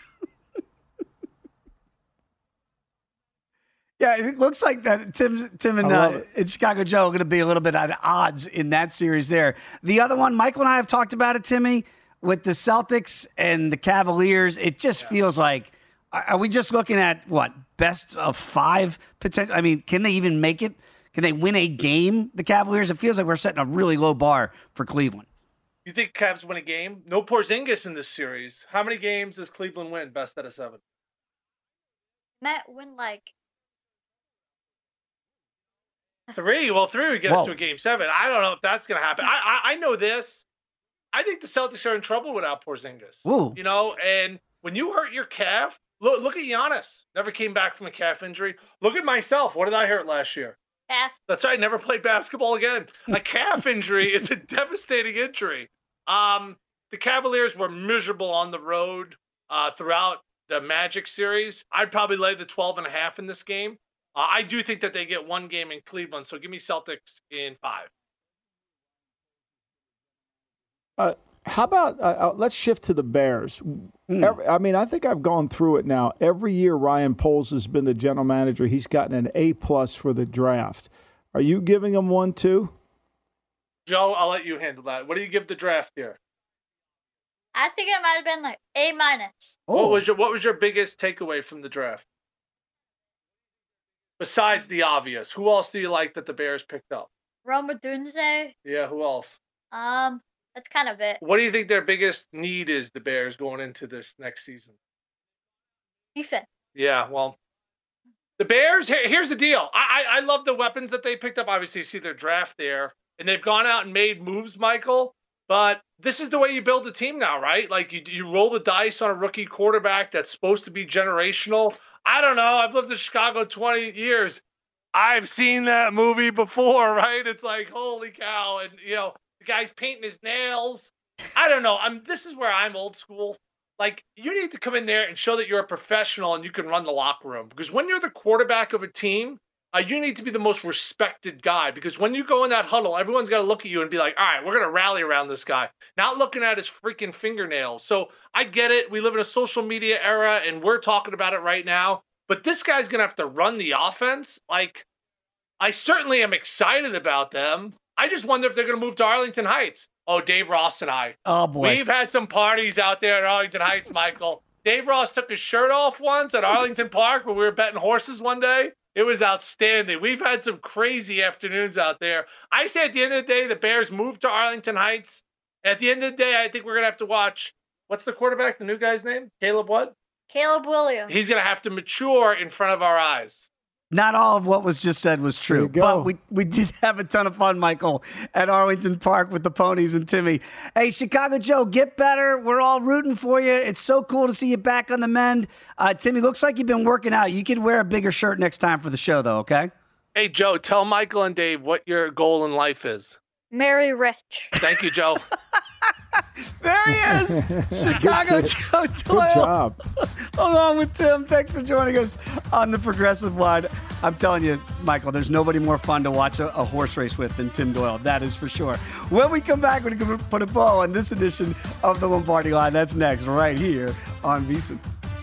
S6: Yeah, it looks like that Tim and Chicago Joe are going to be a little bit at odds in that series there. The other one, Michael and I have talked about it, Timmy, with the Celtics and the Cavaliers. It just feels like, are we just looking at, best of 5 potential? I mean, can they even make it? Can they win a game, the Cavaliers? It feels like we're setting a really low bar for Cleveland.
S13: You think Cavs win a game? No Porzingis in this series. How many games does Cleveland win, best out of 7?
S14: Matt win
S13: 3. Well, 3 would get us to a game 7. I don't know if that's going to happen. I know this. I think the Celtics are in trouble without Porzingis.
S6: Ooh.
S13: And when you hurt your calf, look at Giannis. Never came back from a calf injury. Look at myself. What did I hurt last year?
S14: Calf.
S13: That's right. Never played basketball again. A calf injury is a devastating injury. The Cavaliers were miserable on the road throughout the Magic series. I'd probably lay the 12.5 in this game. I do think that they get 1 game in Cleveland, so give me Celtics in 5.
S7: How about let's shift to the Bears. I think I've gone through it now. Every year Ryan Poles has been the general manager. He's gotten an A+ for the draft. Are you giving him 1 too?
S13: Joe, I'll let you handle that. What do you give the draft here?
S14: I think it might have been like A-.
S13: What was your biggest takeaway from the draft? Besides the obvious, who else do you like that the Bears picked up?
S14: Rome Odunze.
S13: Yeah, who else?
S14: That's kind of it.
S13: What do you think their biggest need is, the Bears, going into this next season?
S14: Defense.
S13: Yeah, well, the Bears, here's the deal. I love the weapons that they picked up. Obviously, you see their draft there, and they've gone out and made moves, Michael. But this is the way you build a team now, right? Like, you roll the dice on a rookie quarterback that's supposed to be generational. I don't know. I've lived in Chicago 20 years. I've seen that movie before, right? It's like, holy cow. And, the guy's painting his nails. I don't know. This is where I'm old school. Like, you need to come in there and show that you're a professional and you can run the locker room. Because when you're the quarterback of a team, you need to be the most respected guy. Because when you go in that huddle, everyone's got to look at you and be like, all right, we're going to rally around this guy. Not looking at his freaking fingernails. So I get it. We live in a social media era, and we're talking about it right now. But this guy's going to have to run the offense. Like, I certainly am excited about them. I just wonder if they're going to move to Arlington Heights. Oh, Dave Ross and I.
S6: Oh, boy.
S13: We've had some parties out there at Arlington Heights, Michael. Dave Ross took his shirt off once at Arlington Park when we were betting horses one day. It was outstanding. We've had some crazy afternoons out there. I say at the end of the day, the Bears moved to Arlington Heights. At the end of the day, I think we're going to have to watch, what's the quarterback, the new guy's name? Caleb what?
S14: Caleb Williams.
S13: He's going to have to mature in front of our eyes.
S6: Not all of what was just said was true, but we did have a ton of fun, Michael, at Arlington Park with the ponies and Timmy. Hey, Chicago Joe, get better. We're all rooting for you. It's so cool to see you back on the mend. Timmy, looks like you've been working out. You could wear a bigger shirt next time for the show, though, okay?
S13: Hey, Joe, tell Michael and Dave what your goal in life is.
S14: Marry rich.
S13: Thank you, Joe.
S6: There he is. Chicago Joe Doyle.
S7: Good job.
S6: Along with Tim. Thanks for joining us on the Progressive Line. I'm telling you, Michael, there's nobody more fun to watch a horse race with than Tim Doyle. That is for sure. When we come back, we're going to put a bow on this edition of the Lombardi Line. That's next, right here on VSiN.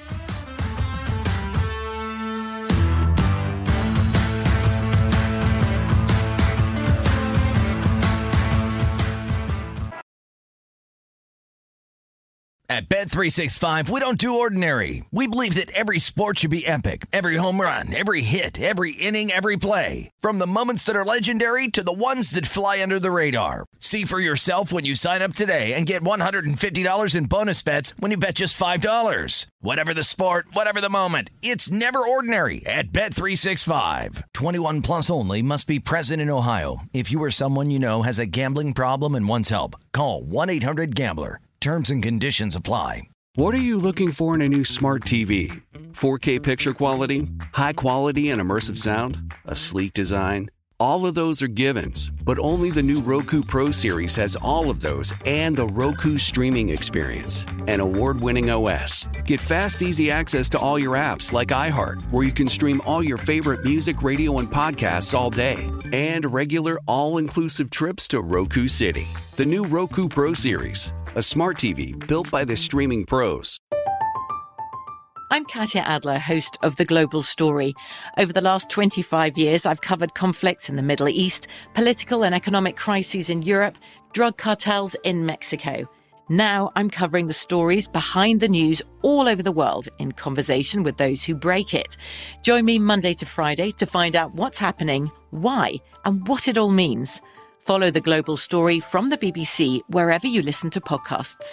S1: At Bet365, we don't do ordinary. We believe that every sport should be epic. Every home run, every hit, every inning, every play. From the moments that are legendary to the ones that fly under the radar. See for yourself when you sign up today and get $150 in bonus bets when you bet just $5. Whatever the sport, whatever the moment, it's never ordinary at Bet365. 21 plus only. Must be present in Ohio. If you or someone you know has a gambling problem and wants help, call 1-800-GAMBLER. Terms and conditions apply.
S12: What are you looking for in a new smart TV? 4K picture quality? High quality and immersive sound? A sleek design? All of those are givens, but only the new Roku Pro Series has all of those and the Roku streaming experience. An award-winning OS. Get fast, easy access to all your apps like iHeart, where you can stream all your favorite music, radio, and podcasts all day. And regular, all-inclusive trips to Roku City. The new Roku Pro Series. A smart TV built by the streaming pros.
S15: I'm Katya Adler, host of The Global Story. Over the last 25 years, I've covered conflicts in the Middle East, political and economic crises in Europe, drug cartels in Mexico. Now I'm covering the stories behind the news all over the world in conversation with those who break it. Join me Monday to Friday to find out what's happening, why, and what it all means. Follow The Global Story from the BBC wherever you listen to podcasts.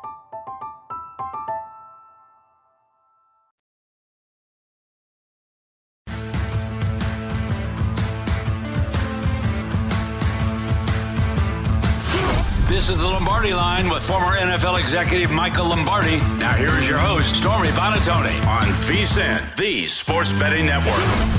S5: This is the Lombardi Line with former NFL executive Michael Lombardi. Now here is your host, Stormy Buonantony, on VSiN, the Sports Betting Network.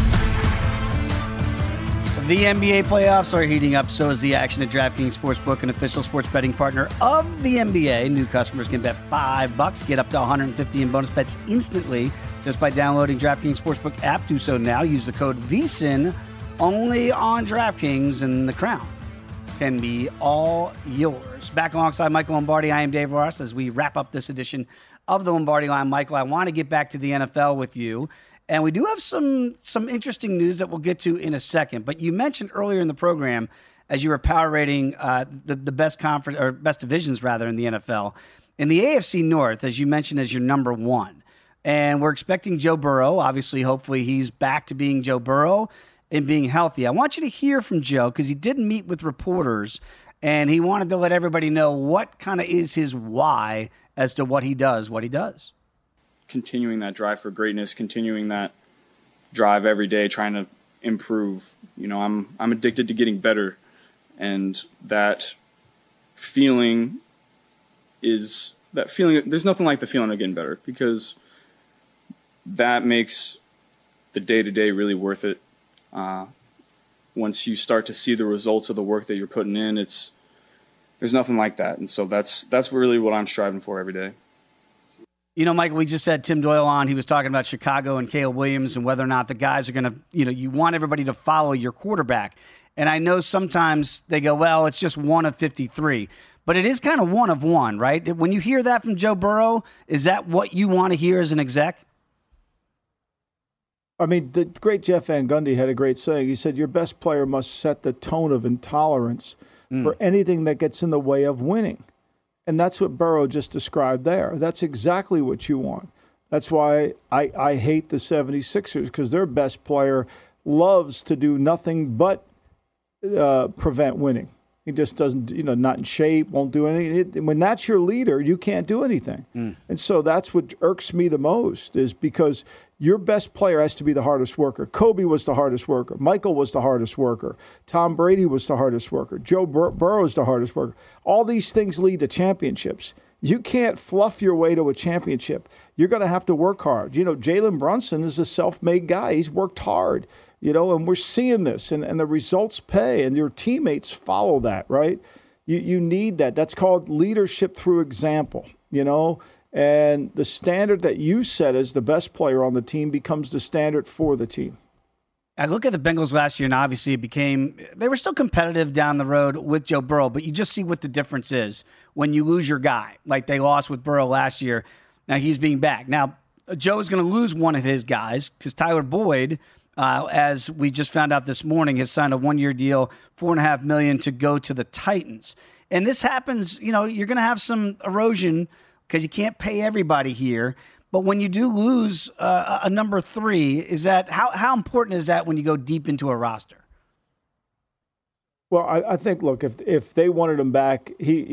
S6: The NBA playoffs are heating up. So is the action at DraftKings Sportsbook, an official sports betting partner of the NBA. New customers can bet $5, get up to $150 in bonus bets instantly just by downloading DraftKings Sportsbook app. Do so now. Use the code VSiN only on DraftKings, and the crown can be all yours. Back alongside Michael Lombardi, I am Dave Ross as we wrap up this edition of the Lombardi Line. Michael, I want to get back to the NFL with you. And we do have some interesting news that we'll get to in a second. But you mentioned earlier in the program, as you were power rating the best conference or best divisions rather in the NFL, In the AFC North, as you mentioned, as your number one, and we're expecting Joe Burrow. Obviously, hopefully he's back to being Joe Burrow and being healthy. I want you to hear from Joe because he did meet with reporters, and he wanted to let everybody know what kind of is his why as to what he does.
S16: Continuing that drive for greatness, continuing that drive every day, trying to improve. You know, I'm addicted to getting better, and that feeling. There's nothing like the feeling of getting better, because that makes the day-to-day really worth it. Once you start to see the results of the work that you're putting in, there's nothing like that. And so that's really what I'm striving for every day.
S6: You know, Michael, we just had Tim Doyle on. He was talking about Chicago and Caleb Williams and whether or not the guys are going to, you want everybody to follow your quarterback. And I know sometimes they go, well, it's just one of 53. But it is kind of one of one, right? When you hear that from Joe Burrow, is that what you want to hear as an exec?
S7: I mean, the great Jeff Van Gundy had a great saying. He said, your best player must set the tone of intolerance for anything that gets in the way of winning. And that's what Burrow just described there. That's exactly what you want. That's why I hate the 76ers, because their best player loves to do nothing but prevent winning. He just doesn't, not in shape, won't do anything. When that's your leader, you can't do anything. And so that's what irks me the most, is because your best player has to be the hardest worker. Kobe was the hardest worker. Michael was the hardest worker. Tom Brady was the hardest worker. Joe Burrow is the hardest worker. All these things lead to championships. You can't fluff your way to a championship. You're going to have to work hard. Jalen Brunson is a self-made guy. He's worked hard. And we're seeing this, and the results pay, and your teammates follow that, right? You need that. That's called leadership through example, and the standard that you set as the best player on the team becomes the standard for the team.
S6: I look at the Bengals last year, and obviously they were still competitive down the road with Joe Burrow, but you just see what the difference is when you lose your guy, like they lost with Burrow last year. Now he's being back. Now, Joe is going to lose one of his guys because Tyler Boyd, as we just found out this morning, has signed a one-year deal, $4.5 million to go to the Titans. And this happens, you're going to have some erosion because you can't pay everybody here. But when you do lose a number three, is that how important is that when you go deep into a roster?
S7: Well, I think, look, if they wanted him back,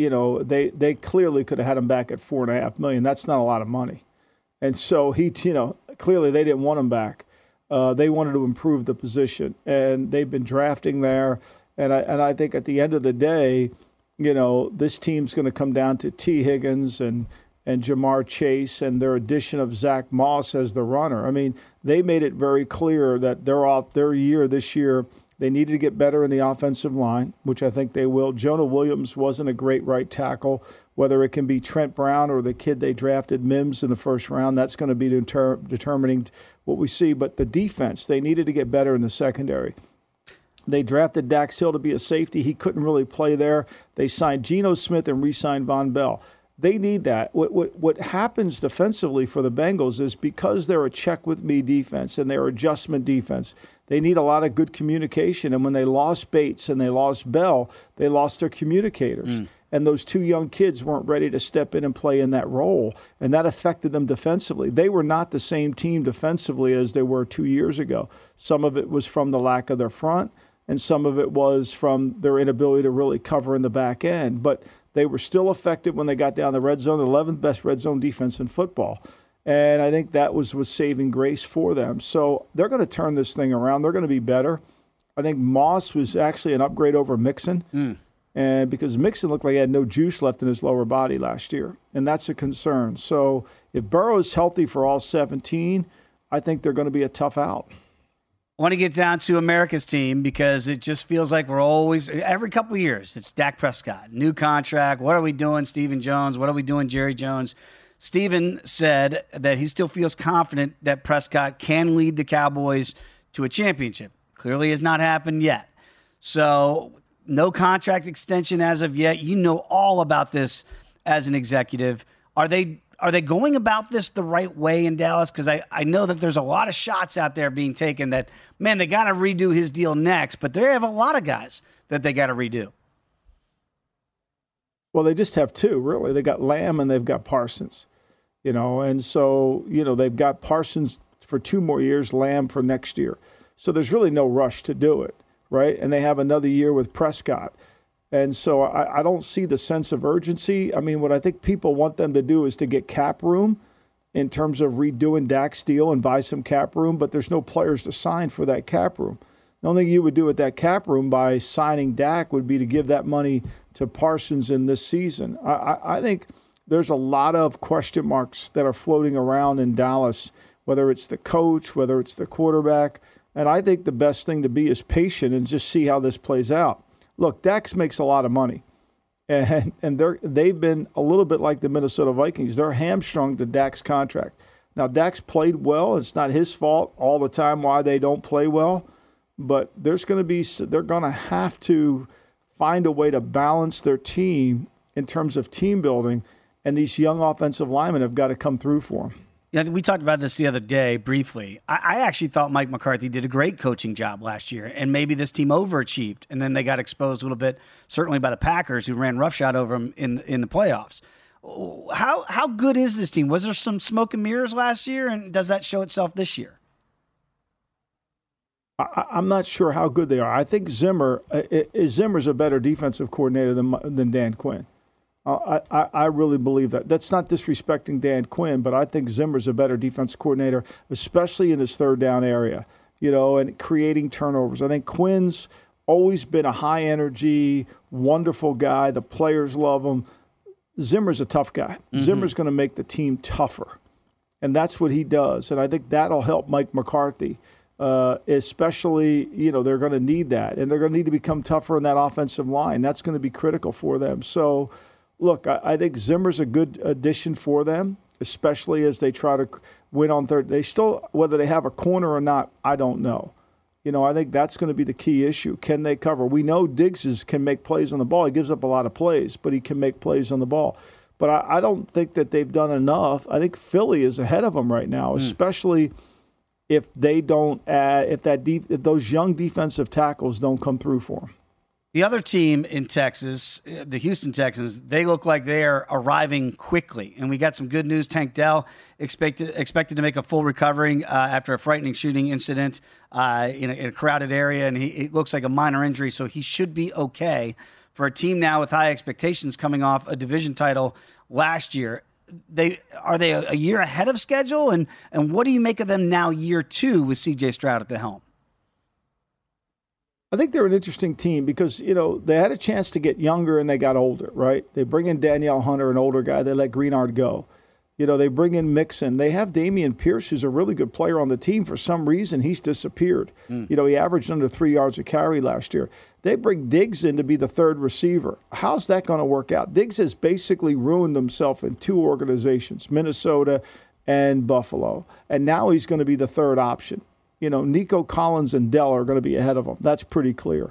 S7: they clearly could have had him back at $4.5 million. That's not a lot of money. And so clearly they didn't want him back. They wanted to improve the position, and they've been drafting there. And I think at the end of the day, this team's going to come down to T. Higgins and Jamar Chase and their addition of Zach Moss as the runner. I mean, they made it very clear that this year, they needed to get better in the offensive line, which I think they will. Jonah Williams wasn't a great right tackle. Whether it can be Trent Brown or the kid they drafted, Mims, in the first round, that's going to be determining what we see. But the defense, they needed to get better in the secondary. They drafted Dax Hill to be a safety. He couldn't really play there. They signed Geno Smith and re-signed Von Bell. They need that. What happens defensively for the Bengals is because they're a check-with-me defense and they're adjustment defense, they need a lot of good communication. And when they lost Bates and they lost Bell, they lost their communicators. And those two young kids weren't ready to step in and play in that role, and that affected them defensively. They were not the same team defensively as they were 2 years ago. Some of it was from the lack of their front, and some of it was from their inability to really cover in the back end. But they were still effective when they got down the red zone, the 11th best red zone defense in football. And I think that was saving grace for them. So they're going to turn this thing around. They're going to be better. I think Moss was actually an upgrade over Mixon. And because Mixon looked like he had no juice left in his lower body last year. And that's a concern. So if Burrow's healthy for all 17, I think they're going to be a tough out.
S6: I want to get down to America's team because it just feels like we're always, every couple of years, it's Dak Prescott. New contract. What are we doing, Stephen Jones? What are we doing, Jerry Jones? Stephen said that he still feels confident that Prescott can lead the Cowboys to a championship. Clearly has not happened yet. So no contract extension as of yet. You know all about this as an executive. Are they going about this the right way in Dallas? Because I know that there's a lot of shots out there being taken that, man, they got to redo his deal next. But they have a lot of guys that they got to redo.
S7: Well, they just have two, really. They got Lamb and they've got Parsons, and so, they've got Parsons for 2 more years, Lamb for next year. So there's really no rush to do it, right? And they have another year with Prescott. And so I don't see the sense of urgency. I mean, what I think people want them to do is to get cap room in terms of redoing Dak's deal and buy some cap room, but there's no players to sign for that cap room. The only thing you would do with that cap room by signing Dak would be to give that money to Parsons in this season. I think there's a lot of question marks that are floating around in Dallas, whether it's the coach, whether it's the quarterback. And I think the best thing to be is patient and just see how this plays out. Look, Dak makes a lot of money, and they've been a little bit like the Minnesota Vikings. They're hamstrung to Dak's contract. Now, Dak's played well. It's not his fault all the time why they don't play well, but they're going to have to find a way to balance their team in terms of team building, and these young offensive linemen have got to come through for them.
S6: Yeah, we talked about this the other day briefly. I actually thought Mike McCarthy did a great coaching job last year, and maybe this team overachieved, and then they got exposed a little bit, certainly by the Packers, who ran roughshod over them in the playoffs. How good is this team? Was there some smoke and mirrors last year, and does that show itself this year?
S7: I'm not sure how good they are. I think Zimmer's a better defensive coordinator than Dan Quinn. I really believe that. That's not disrespecting Dan Quinn, but I think Zimmer's a better defensive coordinator, especially in his third down area, and creating turnovers. I think Quinn's always been a high-energy, wonderful guy. The players love him. Zimmer's a tough guy. Mm-hmm. Zimmer's going to make the team tougher, and that's what he does. And I think that'll help Mike McCarthy, especially, they're going to need that, and they're going to need to become tougher in that offensive line. That's going to be critical for them. So, look, I think Zimmer's a good addition for them, especially as they try to win on third. They still, whether they have a corner or not, I don't know. I think that's going to be the key issue. Can they cover? We know Diggs can make plays on the ball. He gives up a lot of plays, but he can make plays on the ball. But I don't think that they've done enough. I think Philly is ahead of them right now, especially if they don't if those young defensive tackles don't come through for them.
S6: The other team in Texas, the Houston Texans, they look like they are arriving quickly. And we got some good news. Tank Dell expected to make a full recovery after a frightening shooting incident in a crowded area. And it looks like a minor injury, so he should be okay. For a team now with high expectations coming off a division title last year, are they a year ahead of schedule? And what do you make of them now, year 2, with C.J. Stroud at the helm?
S7: I think they're an interesting team because, they had a chance to get younger and they got older, right? They bring in Danielle Hunter, an older guy. They let Greenard go. They bring in Mixon. They have Dameon Pierce, who's a really good player on the team. For some reason, he's disappeared. He averaged under 3 yards a carry last year. They bring Diggs in to be the third receiver. How's that going to work out? Diggs has basically ruined himself in 2 organizations, Minnesota and Buffalo. And now he's going to be the third option. Nico Collins and Dell are going to be ahead of him. That's pretty clear.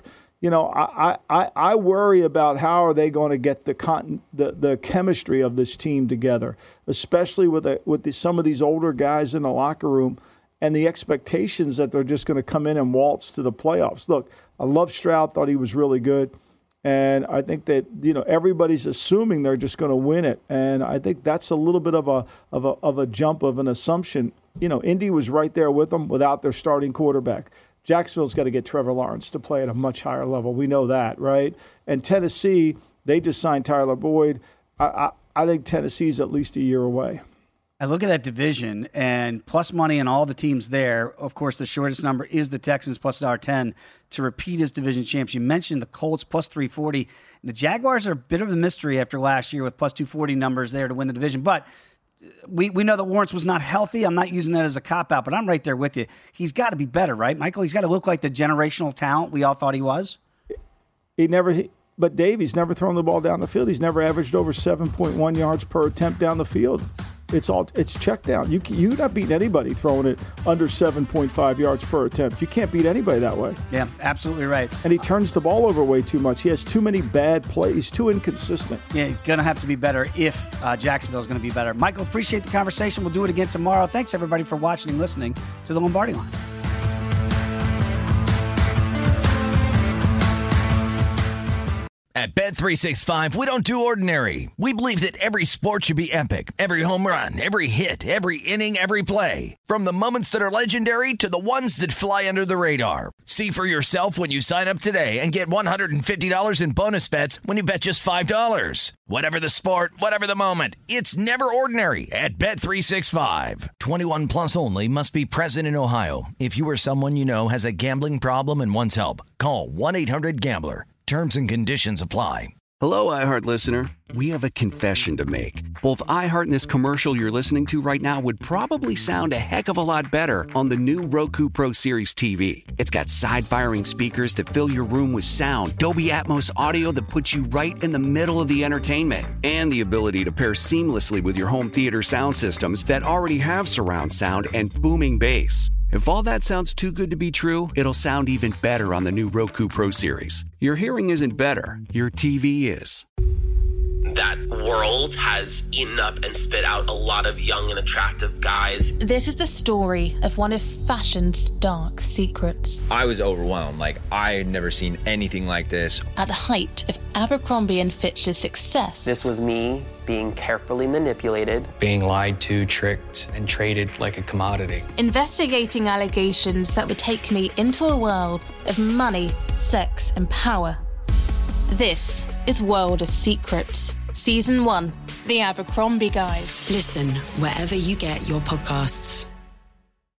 S7: I worry about how are they going to get the chemistry of this team together, especially with some of these older guys in the locker room and the expectations that they're just going to come in and waltz to the playoffs. Look, I love Stroud, thought he was really good. And I think that, everybody's assuming they're just going to win it. And I think that's a little bit of a jump of an assumption. Indy was right there with them without their starting quarterback. Jacksonville's got to get Trevor Lawrence to play at a much higher level. We know that, right? And Tennessee, they just signed Tyler Boyd. I think Tennessee's at least a year away.
S6: I look at that division and plus money on all the teams there. Of course, the shortest number is the Texans plus $1.10 to repeat as division champs. You mentioned the Colts plus 340. And the Jaguars are a bit of a mystery after last year with plus 240 numbers there to win the division. But we know that Lawrence was not healthy. I'm not using that as a cop-out, but I'm right there with you. He's got to be better, right, Michael? He's got to look like the generational talent we all thought he was.
S7: But Dave, he's never thrown the ball down the field. He's never averaged over 7.1 yards per attempt down the field. It's check down. You're not beating anybody throwing it under 7.5 yards per attempt. You can't beat anybody that way.
S6: Yeah, absolutely right.
S7: And he turns the ball over way too much. He has too many bad plays. He's too inconsistent.
S6: Yeah, going to have to be better if Jacksonville's going to be better. Michael, appreciate the conversation. We'll do it again tomorrow. Thanks, everybody, for watching and listening to the Lombardi Line.
S1: At Bet365, we don't do ordinary. We believe that every sport should be epic. Every home run, every hit, every inning, every play. From the moments that are legendary to the ones that fly under the radar. See for yourself when you sign up today and get $150 in bonus bets when you bet just $5. Whatever the sport, whatever the moment, it's never ordinary at Bet365. 21 plus only. Must be present in Ohio. If you or someone you know has a gambling problem and wants help, call 1-800-GAMBLER. Terms and conditions apply.
S12: Hello, iHeart listener. We have a confession to make. Both iHeart and this commercial you're listening to right now would probably sound a heck of a lot better on the new Roku Pro Series TV. It's got side-firing speakers that fill your room with sound, Dolby Atmos audio that puts you right in the middle of the entertainment, and the ability to pair seamlessly with your home theater sound systems that already have surround sound and booming bass. If all that sounds too good to be true, it'll sound even better on the new Roku Pro Series. Your hearing isn't better, your TV is.
S17: That world has eaten up and spit out a lot of young and attractive guys.
S18: This is the story of one of fashion's dark secrets.
S19: I was overwhelmed. I had never seen anything like this.
S18: At the height of Abercrombie & Fitch's success.
S17: This was me being carefully manipulated.
S20: Being lied to, tricked, and traded like a commodity.
S18: Investigating allegations that would take me into a world of money, sex, and power. This is World of Secrets, Season 1, The Abercrombie Guys.
S21: Listen wherever you get your podcasts.